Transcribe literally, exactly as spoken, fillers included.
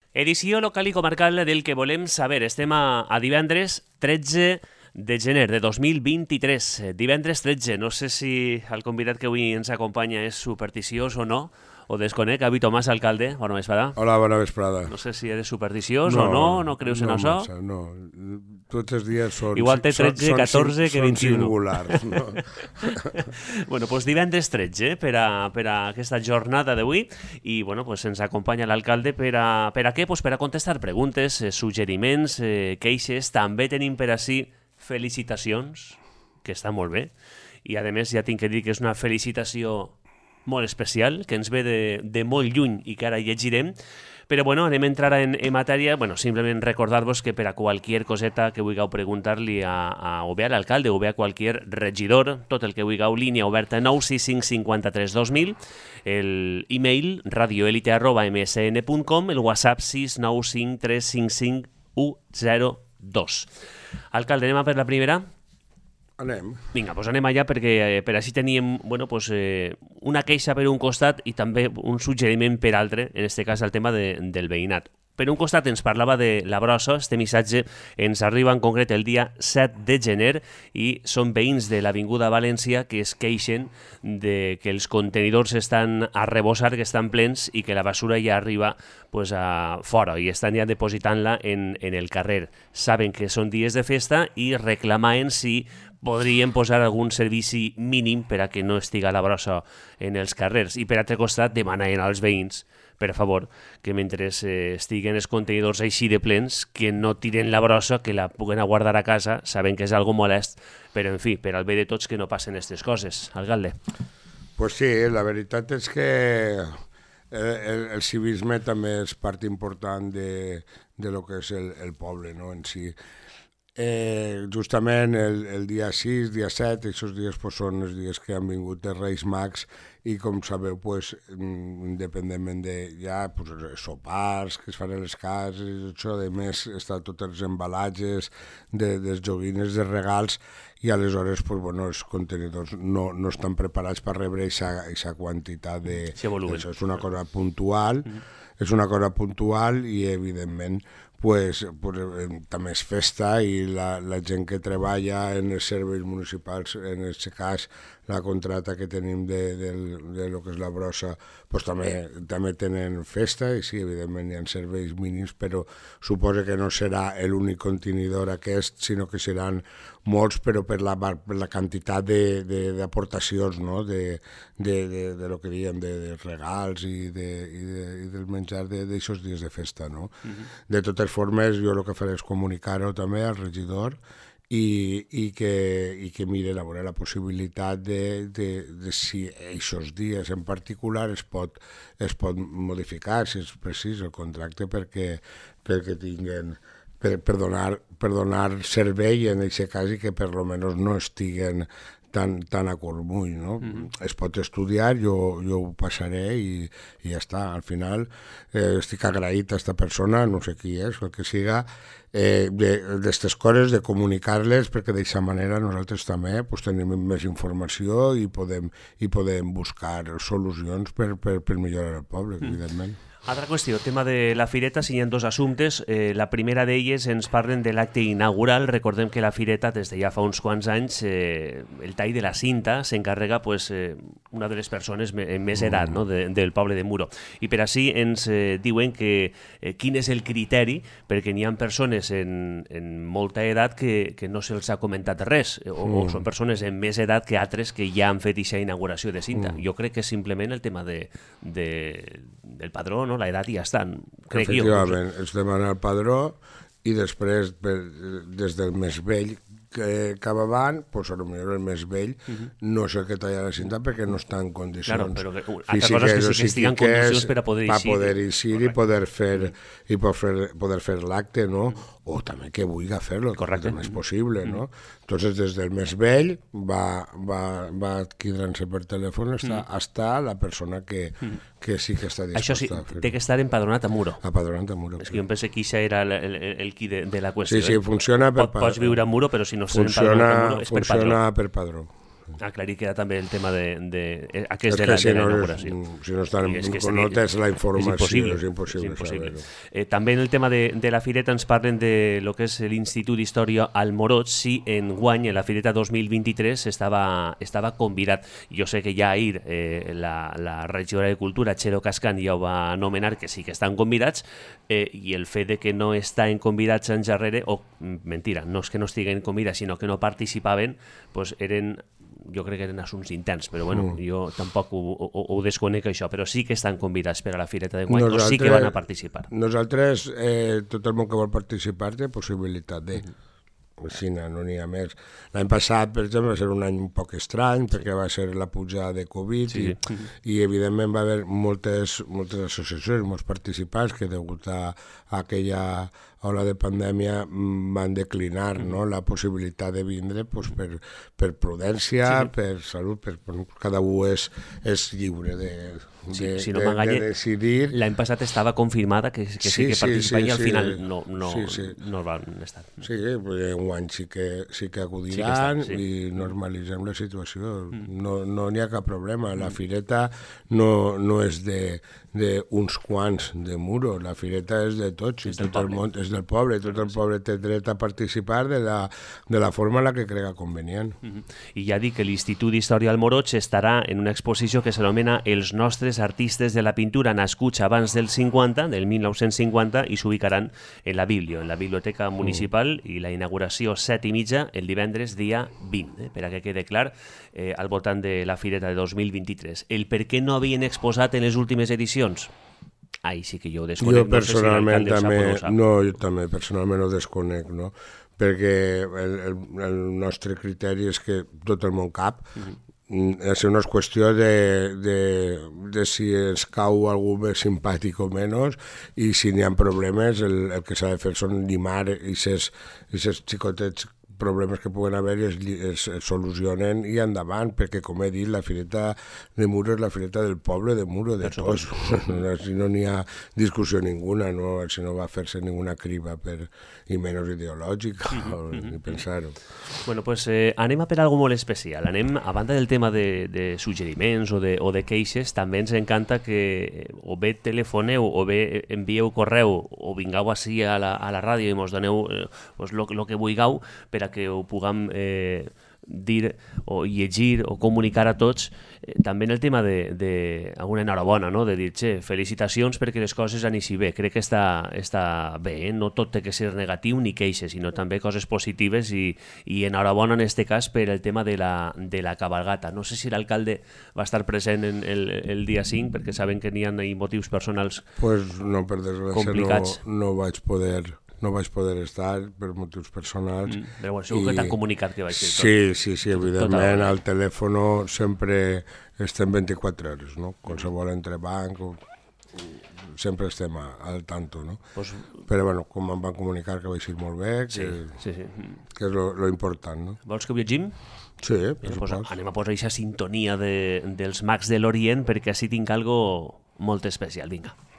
Edició local i comarcal del que volem saber. Estem a, a divendres tretze de gener de dos mil vint-i-tres. Divendres tretze. No sé si el convidat que avui ens acompanya és supersticiós o no, o desconec. Avi Tomàs, alcalde. Bona vesprada. Hola, bona vesprada. No sé si eres supersticiós no, o no, no creus no en això? Massa, no, tots els dies són... Igual té tretze, catorze que vint-i-u. Són singulars, no? Bueno, doncs divendres tretze per a, per a aquesta jornada d'avui i bueno, pues ens acompanya l'alcalde per a, per a què? Pues per a contestar preguntes, eh, suggeriments, eh, queixes. També tenim per ací felicitacions, que està molt bé, i a més ja tinc que dir que és una felicitació molt especial, que ens ve de, de molt lluny i que ara llegirem. Però bueno, anem a entrar en, en matèria. Bueno, simplement recordar-vos que per a qualsevol coseta que vulgueu preguntar-li a, a, o bé a l'alcalde o bé a qualsevol regidor, tot el que vulgueu, línia oberta nou sis cinc cinc tres dos mil, el e-mail radioelite arroba m s n punt com, el WhatsApp sis nou cinc tres cinc cinc u zero dos. Alcalde, anem a per la primera? Anem. Vinga, doncs anem allà perquè eh, per així teníem bueno, pues, eh, una queixa per un costat i també un suggeriment per altre, en aquest cas el tema de, del veïnat. Per un costat ens parlava de la brossa, este missatge ens arriba en concret el dia set de gener i són veïns de l'Avinguda València que es queixen de que els contenidors estan a rebossar, que estan plens i que la basura ja arriba pues, a fora i estan ja depositant-la en, en el carrer. Saben que són dies de festa i reclamaven si podrien posar algun servici mínim per a que no estiga la brossa en els carrers. I per altre costat demanaven als veïns, per favor, que mentre eh, estiguen els contenidors així de plens, que no tiren la brossa, que la puguen guardar a casa, saben que és algo molest, però en fi, per al bé de tots que no passen aquestes coses. Alcalde. Pues sí, la veritat és que el, el, el civisme també és part important de, de lo que és el, el poble, no?, en si. Eh, justament el, el dia sis, dia set, aquests dies pues, són els dies que han vingut els Reis Mags i com sabeu, pues, independentment de ja, pues, sopars que es fan a les cases, això, a més està tots els embalatges de, dels joguines, de regals, i aleshores pues, bueno, els contenidors no, no estan preparats per rebre aquesta quantitat de... Sí, això és una cosa puntual, mm-hmm. és una cosa puntual i evidentment pues, pues, eh, també és festa i la, la gent que treballa en els serveis municipals, en aquest cas la contrata que tenim de, de, de lo que és la brossa, pues, també, també tenen festa i sí, evidentment hi ha serveis mínims, però suposo que no serà l'únic contenidor aquest, sinó que seran molts, però per la, per la quantitat d'aportacions, no? de, de, de, de lo que diem, de, de regals i, de, i, de, i del menjar d'aixòs dies de festa. No? Uh-huh. De totes formes, jo el que faré és comunicar-ho també al regidor i, i, que, i que miren a veure la possibilitat de, de, de si aquests dies en particular es pot, es pot modificar, si és precís, el contracte perquè, perquè tinguin... Per, per, donar, per donar servei en aquest cas i que per almenys no estiguen tan, tan a cormull, no? Mm-hmm. Es pot estudiar, jo, jo ho passaré i, i ja està. Al final eh, estic agraït a aquesta persona, no sé qui és, el que siga, eh, d'aquestes coses, de comunicar-les, perquè d'aquesta manera nosaltres també pues, tenim més informació i podem, i podem buscar solucions per, per, per millorar el poble, mm. evidentment. Altra qüestió, el tema de la fireta, si hi ha dos assumptes. Eh, la primera d'elles ens parlen de l'acte inaugural. Recordem que la fireta, des de ja fa uns quants anys, eh, el tall de la cinta s'encarrega pues, eh, una de les persones amb més edat, no? de, del poble de Muro. I per així ens eh, diuen que eh, quin és el criteri, perquè n'hi ha persones en, en molta edat que, que no se'ls ha comentat res, o, mm. o són persones amb més edat que altres que ja han fet aquesta inauguració de cinta. Mm. Jo crec que és simplement el tema de, de, del padró, no? L'edat i ja està, crec jo. Efectivament, es demana el padró i després, per, des del més vell que cap avant, pues, potser el més vell uh-huh. no és el que talla la cinta perquè no està en condicions claro, però que, altra cosa és que sí que estigui en condicions per a poder eixir. Per poder eixir i poder fer, i poder, poder fer l'acte, no? Uh-huh. O també que vulgui fer-lo, que també és possible, uh-huh. no? Entonces, des del més vell va, va, va adquirir-se per telèfon hasta, uh-huh. hasta la persona que, uh-huh. que sí que està disposta Això sí, a fer-ho. Té que estar empadronat a Muro. Empadronat a Muro. És que jo pensé que això era el, el, el qui de, de la qüestió. Sí, sí, funciona per padró. Pots viure a Muro, però si no funciona, Muro és per funciona padró. per padró. Aclarir que era també el tema de, de, aquest és de la, si de la no inauguració. És, si no, estan, és que no tens la informació, és impossible. és impossible, és impossible. saber-ho. Eh, també en el tema de, de la fireta ens parlen de lo que és l'Institut d'Història Almoroig, si en guany, en la fireta dos mil vint-i-tres, estava, estava convidat. Jo sé que ja ahir eh, la, la regidora de Cultura, Txero Cascan, ja ho va anomenar, que sí que estan convidats, eh, i el fet de que no estan convidats en darrere, o mentira, no és que no estiguen convidats, sinó que no participaven, pues eren, jo crec que eren assumptes interns, però bueno, mm. jo tampoc ho, ho, ho desconec això, però sí que estan convidats per a la fireta de guany, o sí que van a participar. Nosaltres, eh, tot el món que vol participar té possibilitat de... Mm. Sí, no n'hi ha més. L'any passat, per exemple, va ser un any un poc estrany, sí. perquè va ser la pujada de Covid sí. i, i evidentment va haver moltes, moltes associacions, molts participants que degut a, a aquella ola de pandèmia van declinar mm. no? la possibilitat de vindre pues, per, per prudència, sí. per salut, per, cada un és, és lliure de, sí, de, si no de, de decidir. L'any passat estava confirmada que, que sí, sí que participaria sí, sí, i al final sí. no, no, sí, sí. no van estar. Sí, un any sí que, sí que acudiran sí que estan, sí. i normalitzem la situació. Mm. No n'hi no ha cap problema. La fireta no, no és de, de uns quants de Muro, la fireta és de tots, i tot el món és del poble, tot el poble té dret a participar de la, de la forma en la que crega convenient. Mm-hmm. I ja dic que l'Institut d'Història Almoroig estarà en una exposició que s'anomena Els nostres artistes de la pintura nascuts abans del cinquanta, del mil nou-cents cinquanta, i s'ubicaran en la Biblio, en la Biblioteca Municipal, mm. i la inauguració set i mitja el divendres dia vint, eh, per a que quede clar, eh, al voltant de la fireta de dos mil vint-i-tres. El per què no havien exposat en les últimes edicions? Ai, sí que jo ho desconec. Jo personalment no sé si també, no, jo també personalment ho desconec, no? Perquè el, el, el nostre criteri és que tot el món cap, mm-hmm. és una qüestió de, de, de si es cau algú més simpàtic o menys, i si n'hi ha problemes el, el que s'ha de fer són llimar i ses xicotets problemes que puguen haver es, es, es solucionen i endavant, perquè com he dit, la fireta de Muro és la fireta del poble de Muro, de tots. Si no n'hi ha discussió ninguna, no, si no va fer-se ninguna criba per, i menys ideològica, mm-hmm. ni pensar-ho. Bueno, pues eh, anem a per algo molt especial. Anem, a banda del tema de, de suggeriments o de, o de queixes, també ens encanta que o bé telefoneu o bé envieu correu o vingueu així a la, a la ràdio i mos doneu eh, pues, lo, lo que vulgueu per a que ho puguem eh, dir o llegir o comunicar a tots. Eh, també en el tema de, de alguna enhorabona, no? De dir, che, felicitacions perquè les coses anissin bé. Crec que està, està bé, eh? No tot té que ser negatiu ni queixes, sinó també coses positives i, i enhorabona en aquest cas per el tema de la, de la cabalgata. No sé si l'alcalde va estar present en el, el dia cinc, perquè saben que n'hi ha motius personals pues no, per desgràcia, complicats. No, no vaig poder... No vaig poder estar per motius personals. Mm, però bueno, segur I... que t'han comunicat que vaig ser tot. Sí, sí, sí, evidentment, al telèfon sempre estem vint-i-quatre hores, no? Qualsevol entrebanc, sempre estem a, al tanto, no? Pues... Però, bueno, com em van comunicar que vaig ir molt bé, que, sí, sí, sí. que és lo, lo important, no? Vols que ho llegim? Sí, per suposo. Anem a posar aquesta sintonia de, dels mags de l'Orient, perquè així tinc algo molt especial. Vinga.